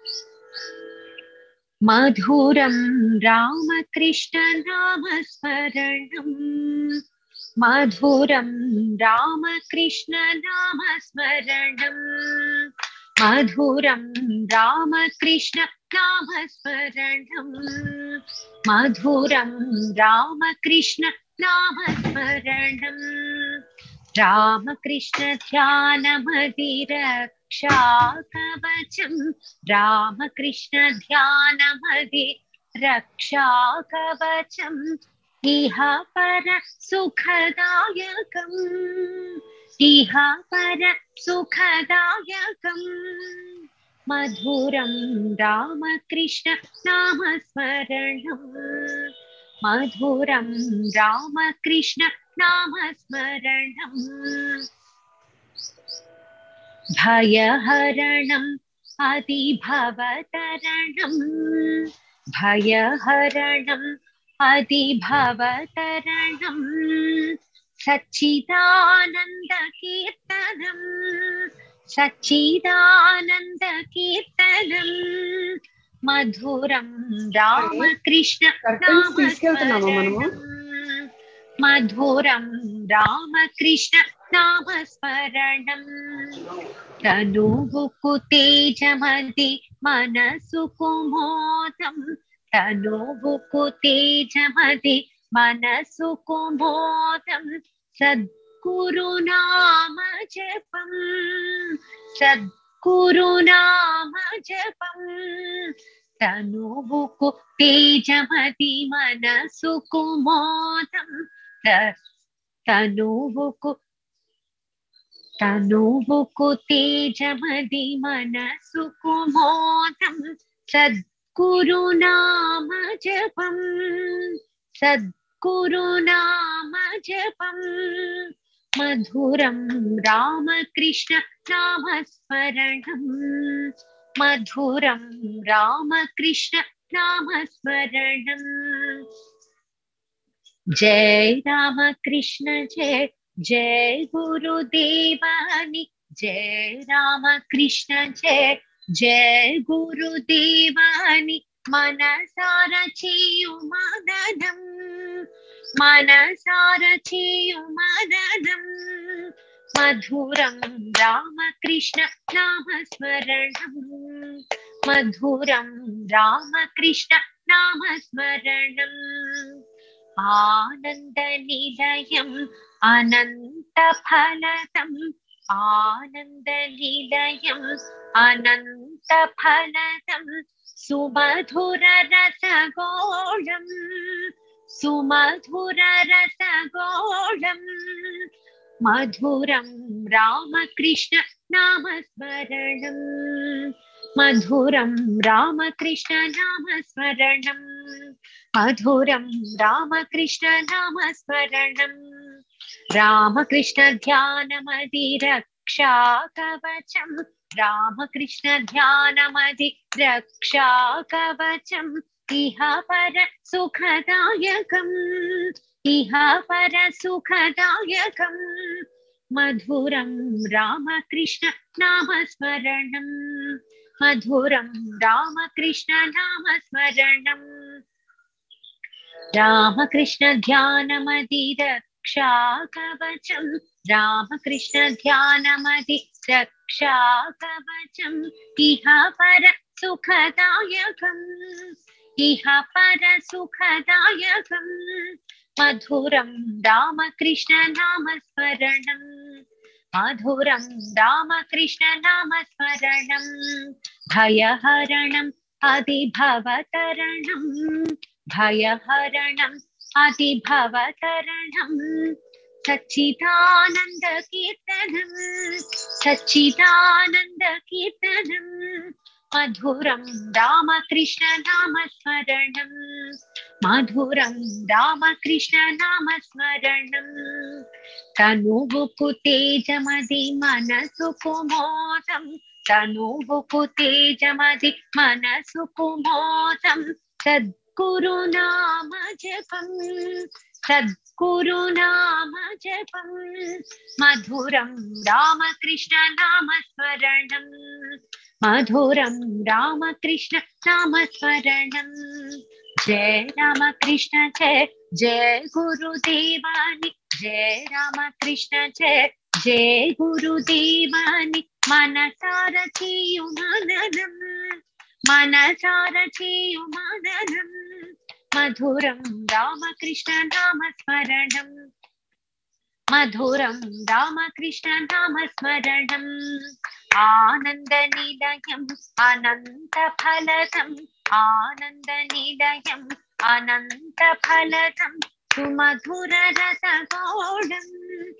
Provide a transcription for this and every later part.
मधुरं रामकृष्ण नामस्मरणं मधुरं रामकृष्ण नामस्मरणं मधुरं रामकृष्ण नामस्मरणं मधुरं रामकृष्ण नामस्मरणं रामकृष्ण ध्यानमधिरक्षाकवचं रामकृष्ण ध्यानमधिरक्षाकवचम् इह पर सुखदायकम् इह पर सुखदायकम् मधुरं रामकृष्ण नामस्मरणं मधुरं रामकृष्ण नामस्मरणं भयहरणम् अतिभवतरणम् भयहरणम् अतिभवतरणम् सच्चिदानन्दकीर्तनम् सच्चिदानन्दकीर्तनम् मधुरं रामकृष्ण नामस्मरणं मधुरं रामकृष्ण नामस्मरणं तनुवुकुतेजमति मनसु कुमोदं तनुवुकुतेजमति मनसु कुमोदं सद्गुरुनाम जपं सद्गुरुनाम जपं तनुवुकुतेजमति मनसु कुमोदं तनुवुकुतेजमति मनसु कुमोदं सद्गुरुनाम जपं सद्गुरुनाम जपं मधुरं रामकृष्ण नामस्मरणं मधुरं रामकृष्ण नामस्मरणं जय रामकृष्ण जय जय गुरुदेवानि जय रामकृष्ण जय जय गुरुदेवानि मनसारा चेयु मदनं मनसारा चेयु मदनं मधुरं रामकृष्ण नामस्मरणं मधुरं रामकृष्ण नामस्मरणम् आनन्दनिलयम् अनन्तफलदम् आनन्दनिलयम् अनन्तफलदम् सुमधुररसगोळम् सुमधुररसगोळम् मधुरं रामकृष्ण नामस्मरणं मधुरं रामकृष्ण नामस्मरणं मधुरं रामकृष्ण नामस्मरणं रामकृष्ण ध्यानमधिरक्षाकवचं रामकृष्ण ध्यानमधिरक्षाकवचं इह पर सुखदायकम् इह पर सुखदायकम् मधुरं रामकृष्ण नामस्मरणं मधुरं रामकृष्ण नामस्मरणं रामकृष्ण ध्यानमधिरक्षाकवचं रामकृष्ण ध्यानमधिरक्षाकवचं इह पर सुखदायकम् इह पर सुखदायकम् मधुरं रामकृष्ण नामस्मरणं मधुरं रामकृष्ण नामस्मरणं भयहरणम् अतिभवतरणं भयहरणम् अतिभवतरणं सच्चिदानन्दकीर्तनं सच्चिदानन्दकीर्तनं मधुरं रामकृष्ण नामस्मरणं मधुरं रामकृष्ण नामस्मरणं तनुवुकुतेजमति मनसु कुमोदं तनुवुकुतेजमति मनसु कुमोदं सद्गुरुनाम जपं कुरु नाम जपम् मधुरं रामकृष्ण नाम स्मरणम् मधुरं रामकृष्ण नाम स्मरणम् जय रामकृष्ण जय जय गुरुदेवानि जय रामकृष्ण जय जय गुरुदेवानि मनसारा चेयु मननम् मधुरं रामकृष्ण नाम स्मरणम् मधुरं रामकृष्ण नाम स्मरणम् आनन्दनिलयम् अनन्तफलदम् आनन्दनिलयम् अनन्तफलदम् सुमधुररसगौडम्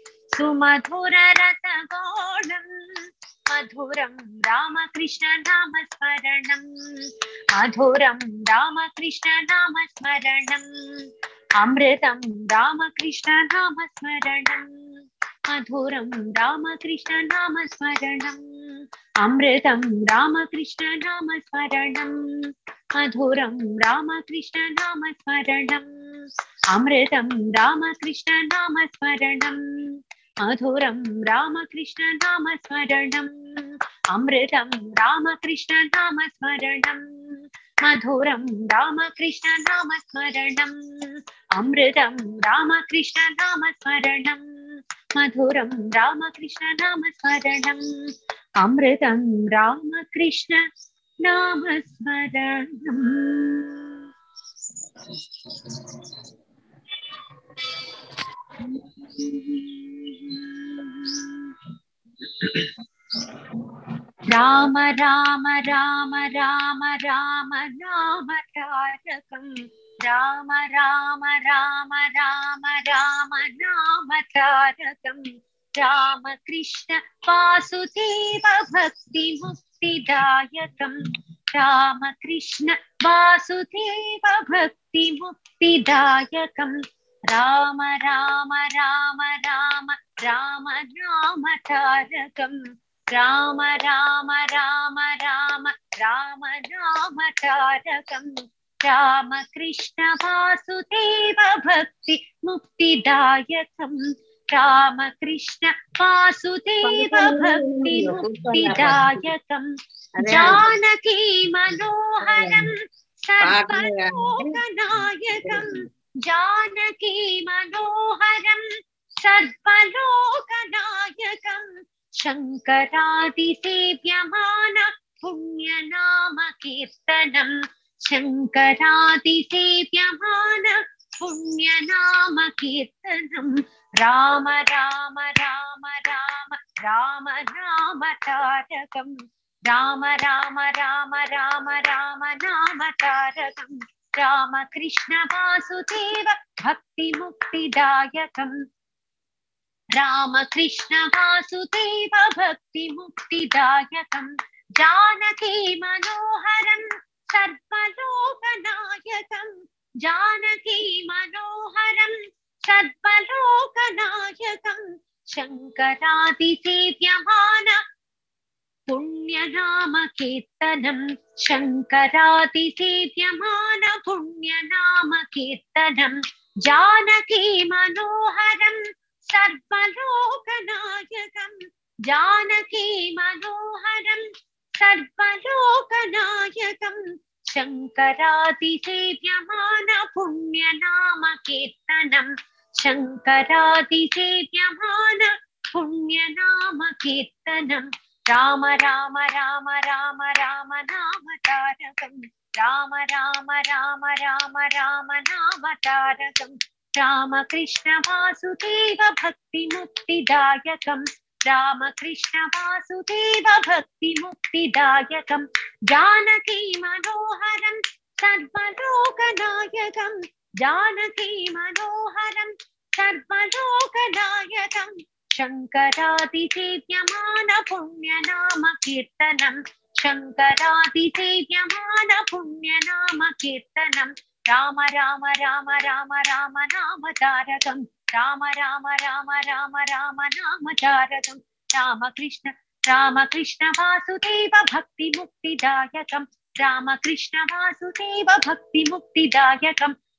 मधुरं रामकृष्ण नाम स्मरणम् मधुरं रामकृष्ण नाम स्मरणम् अमृतं रामकृष्ण नाम स्मरणम् मधुरं रामकृष्ण नाम स्मरणम् अमृतं रामकृष्ण नाम स्मरणम् मधुरं रामकृष्ण नाम स्मरणम् अमृतं रामकृष्ण नाम स्मरणम् मधुरं रामकृष्ण नाम स्मरणम् अमृतं रामकृष्ण नाम स्मरणम् मधुरं रामकृष्ण नाम स्मरणम् अमृतं रामकृष्ण नाम स्मरणम् मधुरं रामकृष्ण नाम स्मरणम् अमृतं रामकृष्ण नाम स्मरणम् राम राम राम राम राम नाम तारकम् राम राम राम राम राम नाम तारकम् राम कृष्ण वासुदेव भक्ति मुक्तिदायकम् राम कृष्ण वासुदेव भक्ति मुक्तिदायकम् राम राम राम राम राम नाम तारकम् राम राम राम राम राम नाम तारकम् राम कृष्ण वासुदेव भक्ति मुक्तिदायकम् राम कृष्ण वासुदेव भक्ति मुक्तिदायकम् जानकी मनोहरम् सर्वलोकनायकम् जानकी मनोहरम् सर्वलोकनायकम् शङ्करादिसेव्यमान पुण्यनाम कीर्तनम् शङ्करादिसेव्यमान पुण्यनाम कीर्तनम् राम राम राम राम राम नाम तारकम् राम राम राम राम राम नाम तारकम् राम कृष्ण वासुदेव भक्ति मुक्तिदायकम् राम कृष्ण वासुदेव भक्ति मुक्तिदायकम् जानकी मनोहरम् सर्वलोकनायकम् जानकी मनोहरम् सर्वलोकनायकम् शङ्करादिसेव्यमान पुण्यनाम कीर्तनम् शङ्करादिसेव्यमान पुण्यनाम कीर्तनम् जानकी मनोहरम् सर्वलोकनायकम् जानकी मनोहरम् सर्वलोकनायकम् शङ्करादिसेव्यमान पुण्यनाम कीर्तनम् शङ्करादिसेव्यमान पुण्यनाम कीर्तनम् राम राम राम राम राम नाम तारकम् राम राम राम राम राम नाम तारकम् राम कृष्ण वासुदेव भक्ति मुक्तिदायकम् राम कृष्ण वासुदेव भक्ति मुक्तिदायकम् जानकी मनोहरम् सर्वलोकनायकम् जानकी मनोहरम् सर्वलोकनायकम् शङ्करादिसेव्यमान पुण्यनाम कीर्तनम् शङ्करादिसेव्यमान पुण्यनाम कीर्तनम् राम राम राम राम राम नाम तारकम् राम राम राम राम राम नाम तारकम् राम कृष्ण वासुदेव भक्ति मुक्तिदायकम् राम कृष्ण वासुदेव भक्ति मुक्तिदायकम्